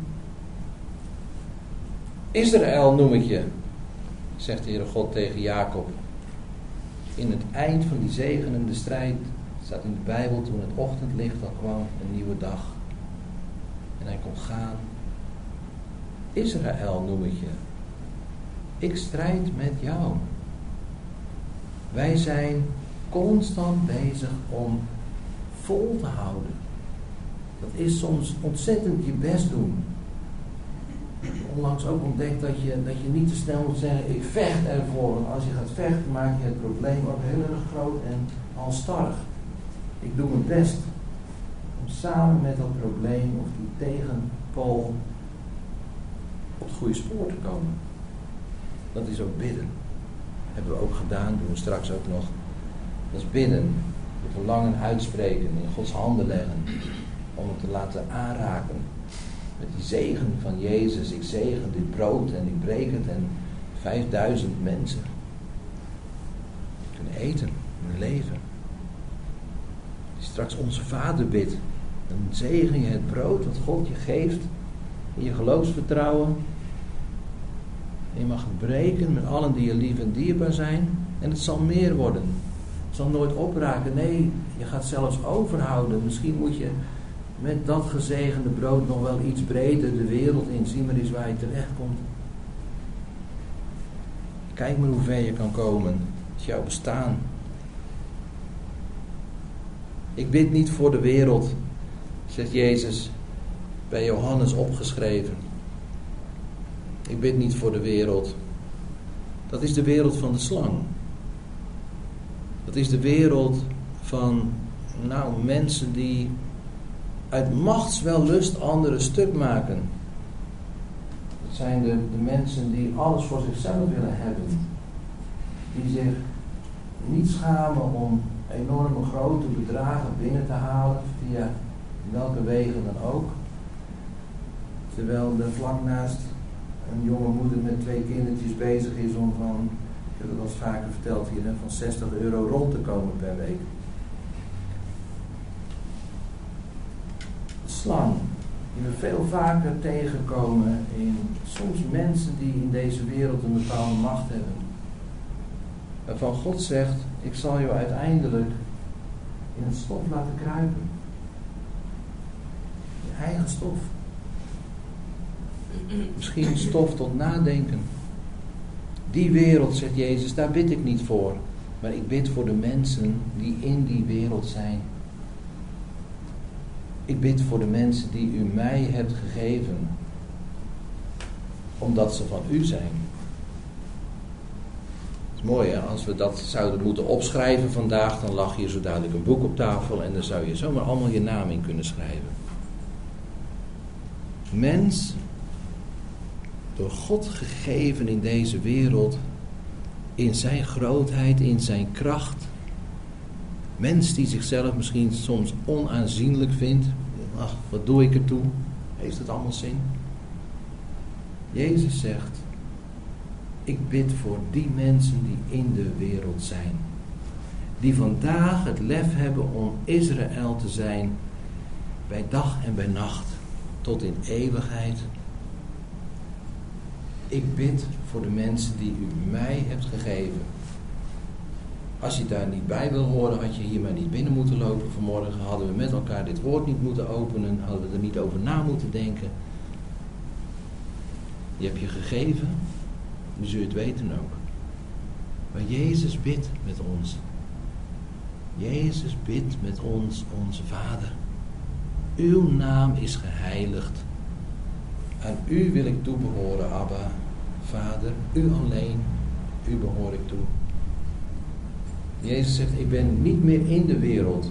Israël noem ik je, zegt de Heere God tegen Jacob. In het eind van die zegenende strijd, staat in de Bijbel, toen het ochtendlicht al kwam, een nieuwe dag. En hij kon gaan. Israël noem ik je. Ik strijd met jou. Wij zijn constant bezig om vol te houden. Dat is soms ontzettend je best doen. Onlangs ook ontdekt dat je niet te snel moet zeggen, ik vecht ervoor. Want als je gaat vechten, maak je het probleem ook heel erg groot en halstarrig. Ik doe mijn best om samen met dat probleem of die tegenpool op het goede spoor te komen. Dat is ook bidden. Hebben we ook gedaan, doen we straks ook nog. Dat is bidden. Het verlangen uitspreken, in Gods handen leggen. Om het te laten aanraken. Met die zegen van Jezus. Ik zegen dit brood en ik breek het. En 5000 mensen kunnen eten en leven. Als je straks onze Vader bidt. Dan zegen je het brood wat God je geeft. In je geloofsvertrouwen. En je mag het breken met allen die je lief en dierbaar zijn. En het zal meer worden. Het zal nooit opraken. Nee, je gaat zelfs overhouden. Misschien moet je met dat gezegende brood nog wel iets breder de wereld in. Zie maar eens waar je terecht komt. Kijk maar hoe ver je kan komen. Het is jouw bestaan. Ik bid niet voor de wereld, zegt Jezus bij Johannes opgeschreven. Ik bid niet voor de wereld. Dat is de wereld van de slang. Dat is de wereld van mensen die uit machtswellust anderen stuk maken. Dat zijn de mensen die alles voor zichzelf willen hebben. Die zich niet schamen om enorme grote bedragen binnen te halen via welke wegen dan ook. Terwijl er vlak naast een jonge moeder met 2 kindertjes bezig is om van, ik heb het al eens vaker verteld hier, van €60 rond te komen per week. De slang, die we veel vaker tegenkomen in soms mensen die in deze wereld een bepaalde macht hebben. Waarvan God zegt, ik zal jou uiteindelijk in het stof laten kruipen. Je eigen stof. Misschien stof tot nadenken. Die wereld, zegt Jezus, daar bid ik niet voor. Maar ik bid voor de mensen die in die wereld zijn. Ik bid voor de mensen die u mij hebt gegeven. Omdat ze van u zijn. Het is mooi hè, als we dat zouden moeten opschrijven vandaag, dan lag hier zo dadelijk een boek op tafel en dan zou je zomaar allemaal je naam in kunnen schrijven. Mens, door God gegeven in deze wereld, in zijn grootheid, in zijn kracht. Mens die zichzelf misschien soms onaanzienlijk vindt. Ach, wat doe ik ertoe? Heeft het allemaal zin? Jezus zegt, ik bid voor die mensen die in de wereld zijn. Die vandaag het lef hebben om Israël te zijn, bij dag en bij nacht, tot in eeuwigheid. Ik bid voor de mensen die u mij hebt gegeven. Als je daar niet bij wil horen, had je hier maar niet binnen moeten lopen vanmorgen. Hadden we met elkaar dit woord niet moeten openen. Hadden we er niet over na moeten denken. Je hebt je gegeven. Nu zul je het weten ook. Maar Jezus bidt met ons. Jezus bidt met ons, onze Vader. Uw naam is geheiligd. Aan u wil ik toebehoren, Abba, Vader. U alleen, u behoor ik toe. Jezus zegt, ik ben niet meer in de wereld.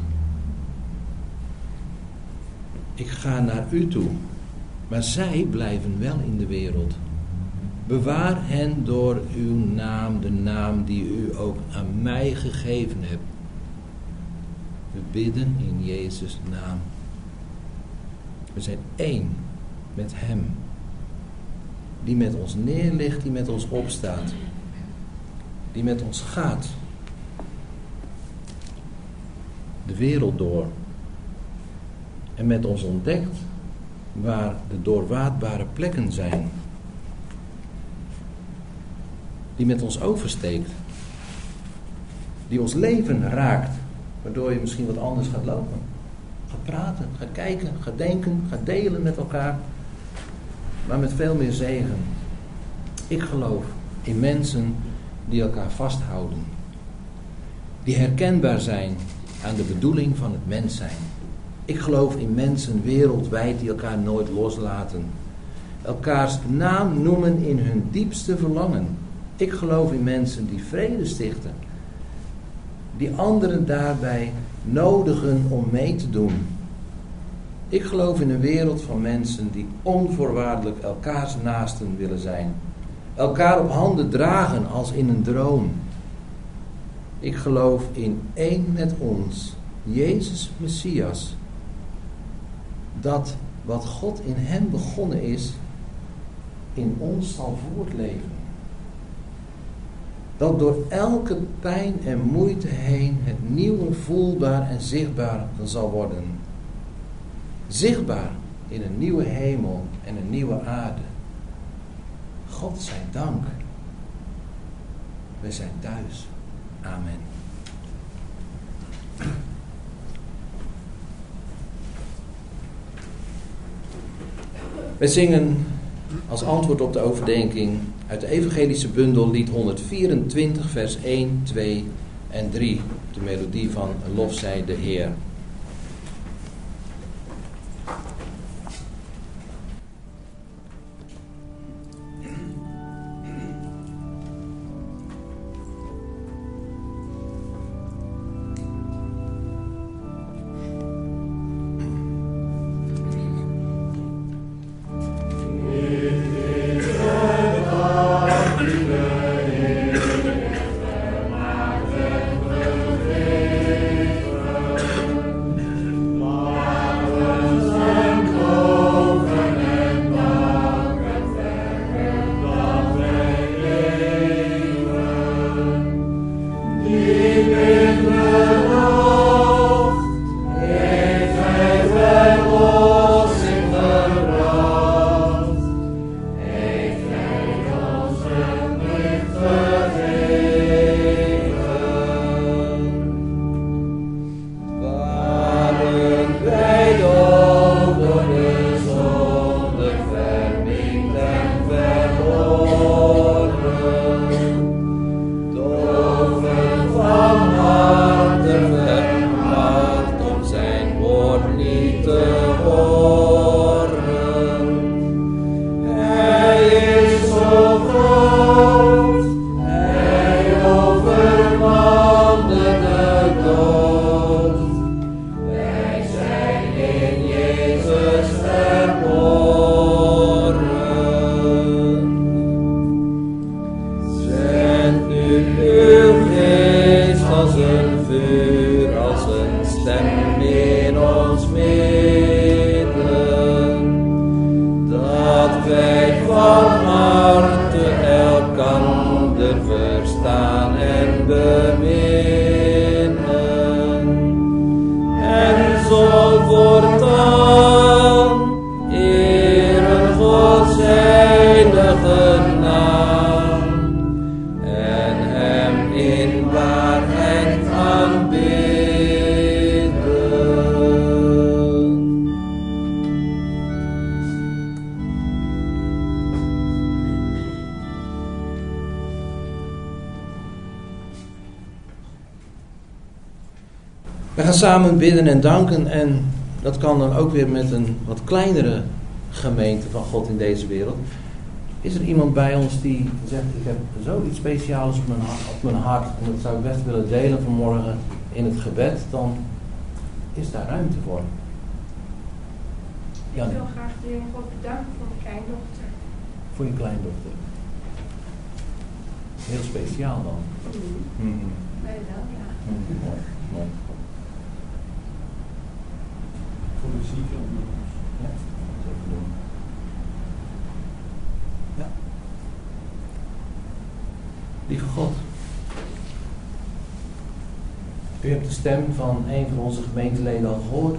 Ik ga naar u toe. Maar zij blijven wel in de wereld. Bewaar hen door uw naam, de naam die u ook aan mij gegeven hebt. We bidden in Jezus' naam. We zijn één met hem. Die met ons neerligt, die met ons opstaat. Die met ons gaat. De wereld door. En met ons ontdekt waar de doorwaadbare plekken zijn. Die met ons oversteekt. Die ons leven raakt. Waardoor je misschien wat anders gaat lopen. Gaat praten, gaat kijken, gaat denken, gaat delen met elkaar. Maar met veel meer zegen. Ik geloof in mensen die elkaar vasthouden. Die herkenbaar zijn aan de bedoeling van het mens zijn. Ik geloof in mensen wereldwijd die elkaar nooit loslaten. Elkaars naam noemen in hun diepste verlangen. Ik geloof in mensen die vrede stichten. Die anderen daarbij nodigen om mee te doen. Ik geloof in een wereld van mensen die onvoorwaardelijk elkaars naasten willen zijn. Elkaar op handen dragen als in een droom. Ik geloof in één met ons, Jezus Messias. Dat wat God in hem begonnen is, in ons zal voortleven. Dat door elke pijn en moeite heen het nieuwe voelbaar en zichtbaar zal worden. Zichtbaar in een nieuwe hemel en een nieuwe aarde. God zij dank. Wij zijn thuis. Amen. Wij zingen als antwoord op de overdenking uit de evangelische bundel lied 124 vers 1, 2 en 3. De melodie van Lof zij de Heer. Amen. We gaan samen bidden en danken en dat kan dan ook weer met een wat kleinere gemeente van God in deze wereld. Is er iemand bij ons die zegt, ik heb zoiets speciaals op mijn hart en dat zou ik best willen delen vanmorgen in het gebed, dan is daar ruimte voor. Ik wil graag de Heer God bedanken voor mijn kleindochter. Voor je kleindochter. Heel speciaal dan. Nee, wel, ja. Mooi, mooi. Voor de zieke. Ja, dat even doen. Ja. Lieve God. U hebt de stem van een van onze gemeenteleden al gehoord.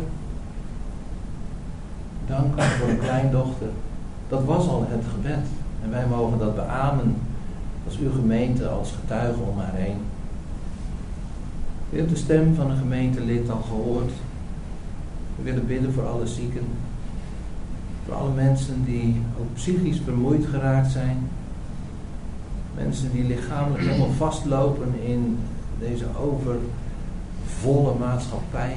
Dank voor een kleindochter. Dat was al het gebed. En wij mogen dat beamen als uw gemeente, als getuige om haar heen. U hebt de stem van een gemeentelid al gehoord. We willen bidden voor alle zieken. Voor alle mensen die ook psychisch vermoeid geraakt zijn. Mensen die lichamelijk helemaal vastlopen in deze overvolle maatschappij.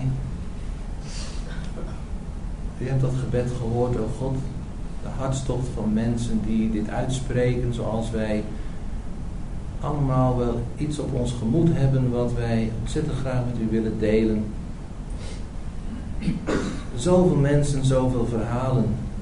U hebt dat gebed gehoord, o God. De hartstocht van mensen die dit uitspreken zoals wij allemaal wel iets op ons gemoed hebben wat wij ontzettend graag met u willen delen. Zoveel mensen, zoveel verhalen.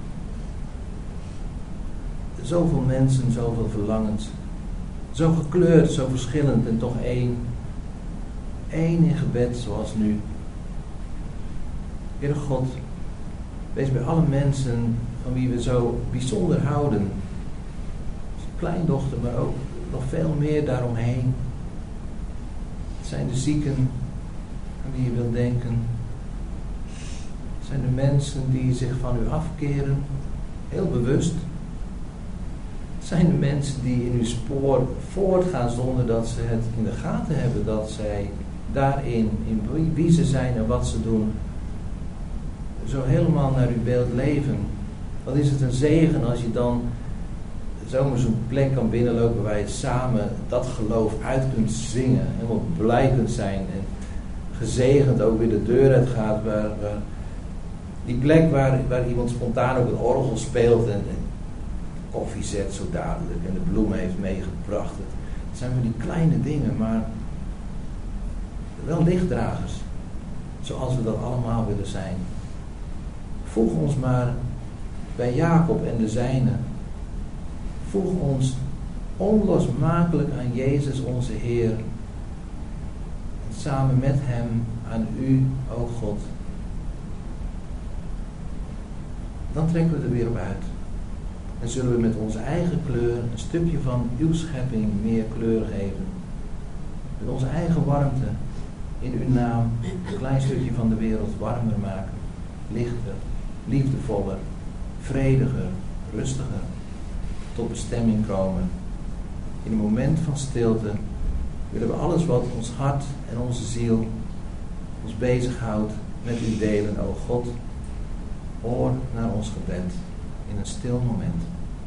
Zoveel mensen, zoveel verlangens. Zo gekleurd, zo verschillend en toch één. Eén in gebed zoals nu. Heere God, wees bij alle mensen van wie we zo bijzonder houden. Kleindochter, maar ook nog veel meer daaromheen. Het zijn de zieken aan wie je wilt denken. Het zijn de mensen die zich van u afkeren, heel bewust. Het zijn de mensen die in uw spoor voortgaan zonder dat ze het in de gaten hebben. Dat zij daarin, in wie ze zijn en wat ze doen, zo helemaal naar uw beeld leven. Wat is het een zegen als je dan zomaar zo'n plek kan binnenlopen waar je samen dat geloof uit kunt zingen. Helemaal blij kunt zijn en gezegend ook weer de deur uit gaat. Waar die plek waar iemand spontaan op het orgel speelt en koffie zet zo dadelijk en de bloemen heeft meegebracht. Het zijn maar die kleine dingen, maar wel lichtdragers. Zoals we dat allemaal willen zijn. Voeg ons maar bij Jacob en de zijnen. Voeg ons onlosmakelijk aan Jezus onze Heer. En samen met hem aan u, o God. Dan trekken we er weer op uit. En zullen we met onze eigen kleur een stukje van uw schepping meer kleur geven. Met onze eigen warmte in uw naam een klein stukje van de wereld warmer maken. Lichter, liefdevoller, vrediger, rustiger. Tot bestemming komen. In een moment van stilte willen we alles wat ons hart en onze ziel ons bezighoudt met u delen, o God. Hoor naar ons gebed in een stil moment.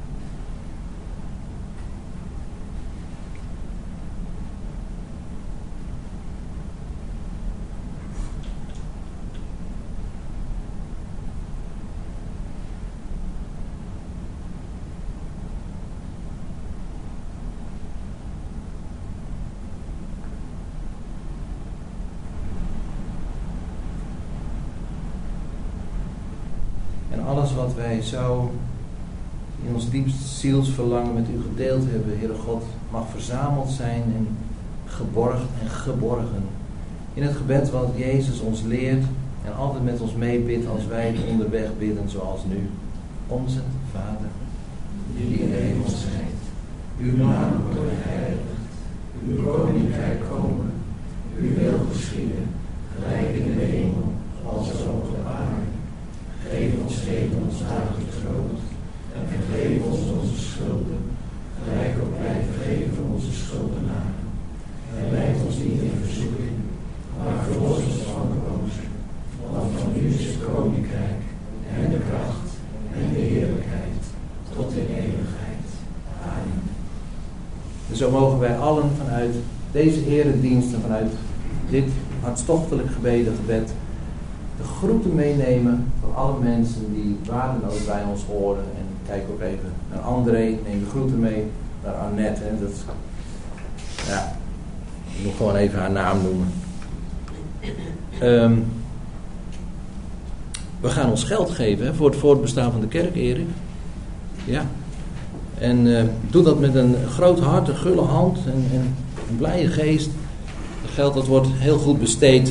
Alles wat wij zo in ons diepste zielsverlangen met u gedeeld hebben, Heere God, mag verzameld zijn en geborgen. In het gebed wat Jezus ons leert en altijd met ons meebidt als wij het onderweg bidden zoals nu. Onze Vader, die in de hemel zijt, uw naam wordt geheiligd, uw koninkrijk komen, uw wil geschieden, gelijk in de hemel als op de aarde. Geef ons heden ons dagelijks brood en vergeef ons onze schulden, gelijk ook wij vergeven onze schuldenaren. En leid ons niet in verzoeking, maar verlos ons van de boze. Want van u is het koninkrijk en de kracht en de heerlijkheid tot in eeuwigheid. Amen. En zo mogen wij allen vanuit deze eredienst en vanuit dit hartstochtelijk gebeden gebed de groeten meenemen van alle mensen die waar dan ook bij ons horen. En kijk ook even naar André, neem de groeten mee, naar Annette. Hè. Dat, ja, ik moet gewoon even haar naam noemen. We gaan ons geld geven, hè, voor het voortbestaan van de kerk, Erik. Ja. En doe dat met een groot hart, een gulle hand en een blije geest. Het geld dat wordt heel goed besteed.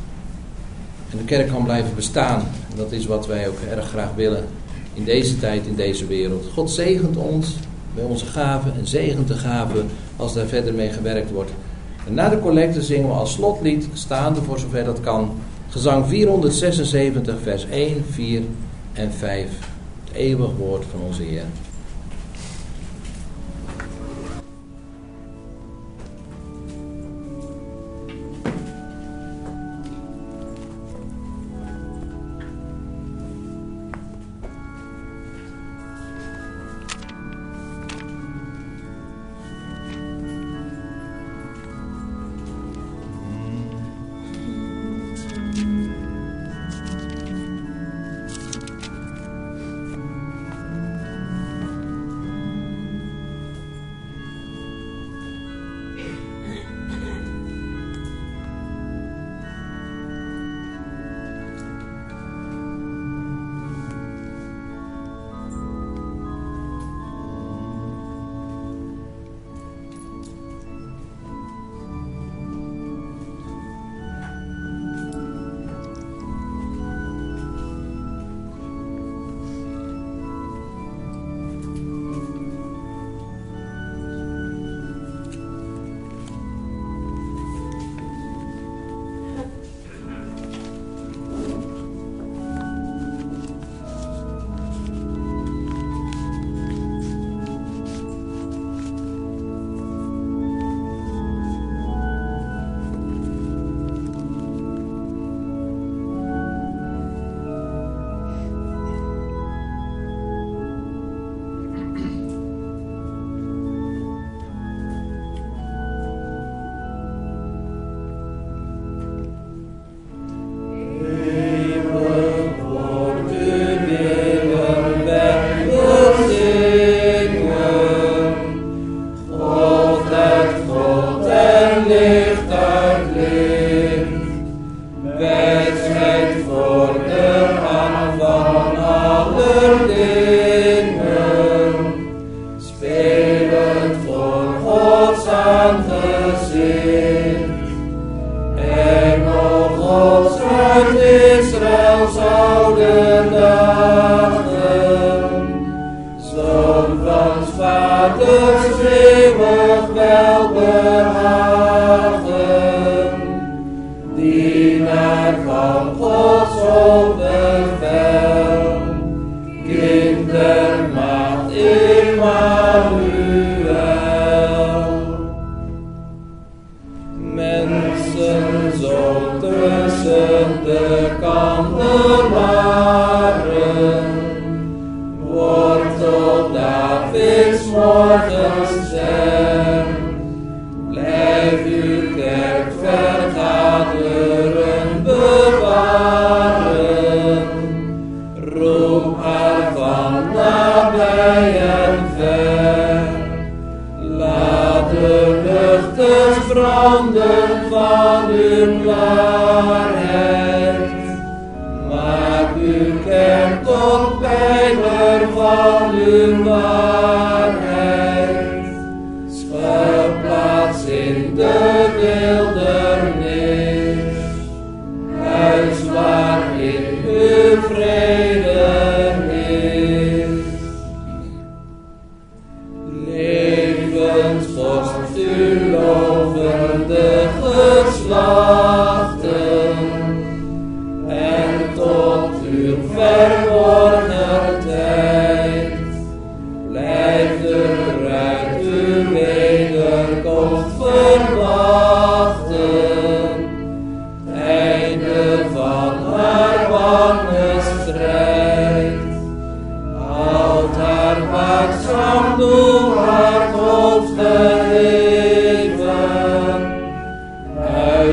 En de kerk kan blijven bestaan. En dat is wat wij ook erg graag willen in deze tijd, in deze wereld. God zegent ons bij onze gaven en zegent de gaven als daar verder mee gewerkt wordt. En na de collecte zingen we als slotlied, staande voor zover dat kan, gezang 476, vers 1, 4 en 5. Het eeuwig woord van onze Heer. Verborgen tijd, blijf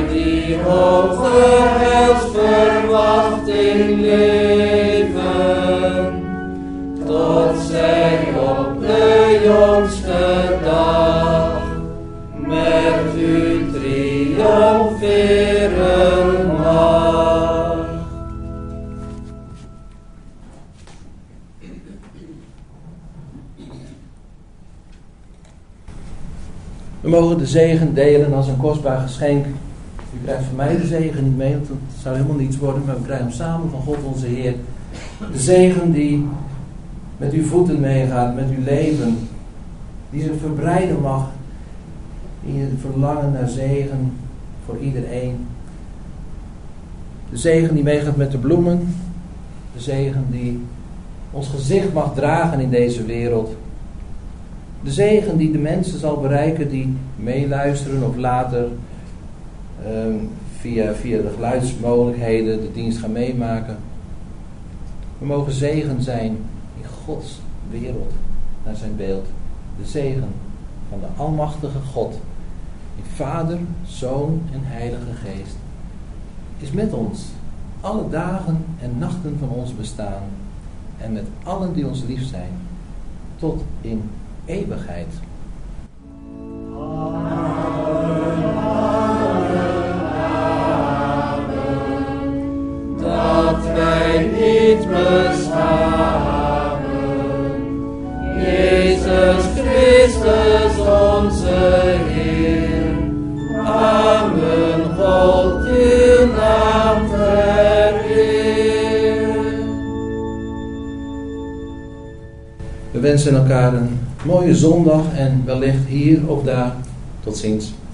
die hoge heilsverwachting leven, tot zij op de jongste dag met u triomferen mag. We mogen de zegen delen als een kostbaar geschenk. U krijgt van mij de zegen niet mee, want het zou helemaal niets worden, maar we krijgen hem samen van God onze Heer. De zegen die met uw voeten meegaat, met uw leven, die zich verbreiden mag in je verlangen naar zegen voor iedereen. De zegen die meegaat met de bloemen, de zegen die ons gezicht mag dragen in deze wereld. De zegen die de mensen zal bereiken die meeluisteren of later via de geluidsmogelijkheden de dienst gaan meemaken. We mogen zegen zijn in Gods wereld naar zijn beeld. De zegen van de almachtige God, die Vader, Zoon en Heilige Geest, is met ons alle dagen en nachten van ons bestaan en met allen die ons lief zijn, tot in eeuwigheid. Dat wij niet beschamen, Jezus Christus onze Heer. Amen, God uw naam vereer. We wensen elkaar een mooie zondag en wellicht hier of daar. Tot ziens.